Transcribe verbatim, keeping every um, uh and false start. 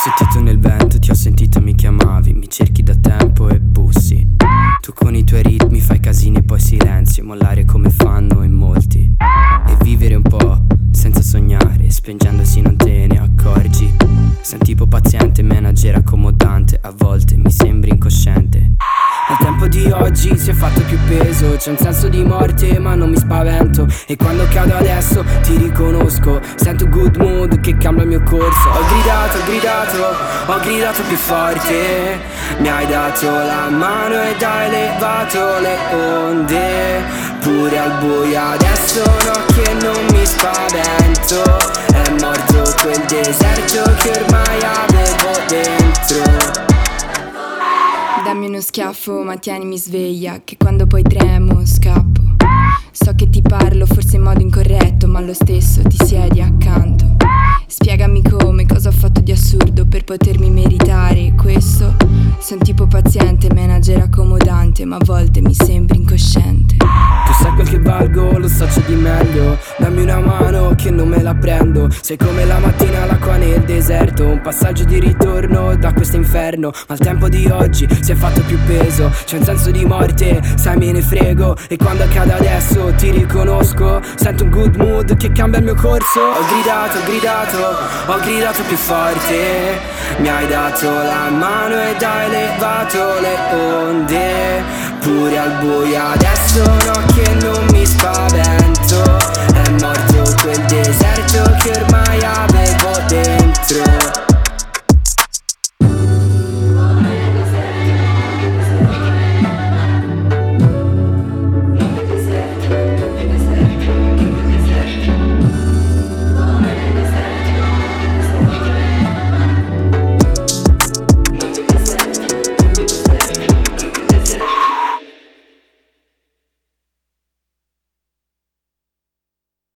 sentito nel vento, ti ho sentito, mi chiamavi, mi cerchi da tempo e bussi. Tu con i tuoi ritmi fai casini e poi silenzio, mollare come fanno in molti. E vivere un po' senza sognare, spengendosi non te ne accorgi. Sei un tipo paziente, manager accomodante, a volte mi sembri incosciente. Al tempo di oggi si è fatto più peso, c'è un senso di morte ma non mi spavento. E quando cado adesso ti riconosco, sento good mood che cambia il mio corso. Ho gridato, ho gridato, ho gridato più forte. Mi hai dato la mano ed hai levato le onde. Pure al buio adesso no che non mi spavento. È morto quel deserto che ormai avevo dentro. Dammi uno schiaffo ma tienimi sveglia, che quando poi tremo scappo. So che ti parlo forse in modo incorretto, ma lo stesso ti siedi accanto. Spiegami come, cosa ho fatto di assurdo per potermi meritare questo. Sei un tipo paziente, manager accomodante, ma a volte mi sembri incosciente. Tu sai quel che valgo, lo so c'è di meglio. Dammi una mano che non me la prendo. Sei come la mattina l'acqua nel deserto, un passaggio di ritorno da questo inferno. Ma il tempo di oggi si è fatto più peso, c'è un senso di morte, sai me ne frego. E quando accade adesso ti riconosco, sento un good mood che cambia il mio corso. Ho gridato, ho gridato, ho gridato più forte. Mi hai dato la mano ed hai levato le onde. Pure al buio adesso no che non